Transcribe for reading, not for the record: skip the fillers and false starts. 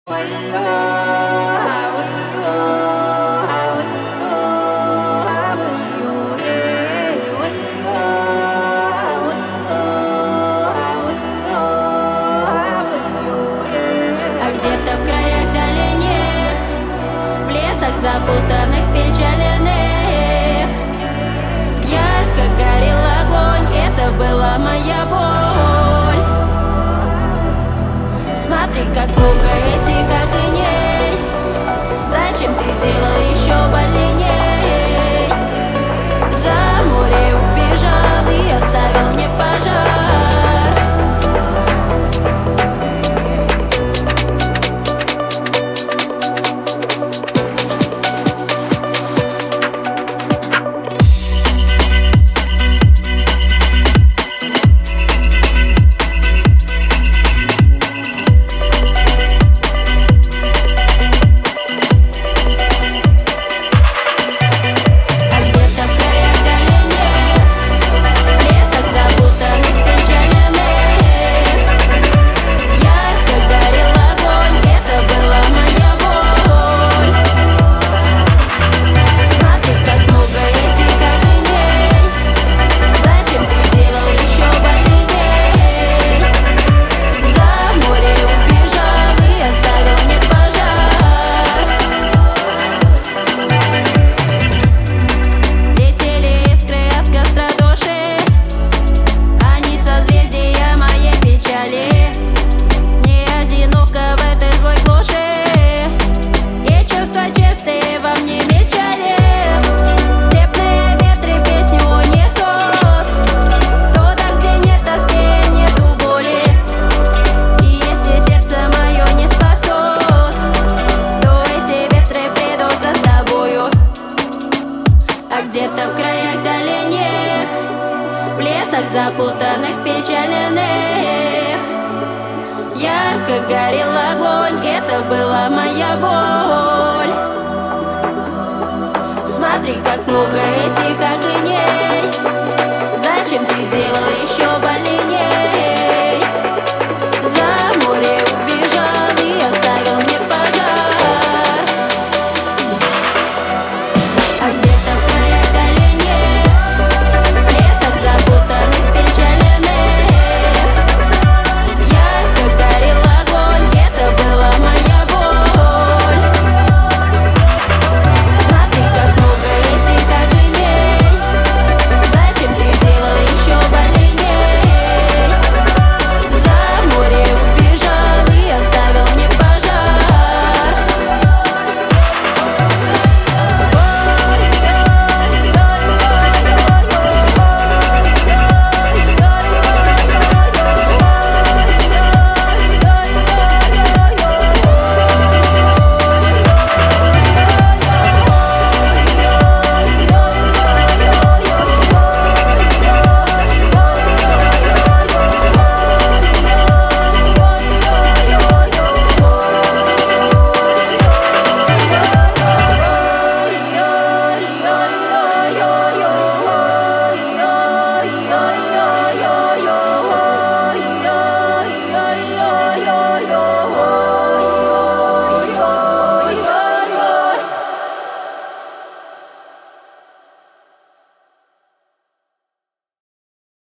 Где-то в краях дальних, в лесах запутанных, печаленных, ярко горел огонь, это была моя боль. Смотри, как пугает и как иней, зачем ты делал еще больней? За море убежал и оставил мне пожар. Где-то в краях дальних, в лесах запутанных, печаленных, ярко горел огонь, это была моя боль. Смотри, как пугает и как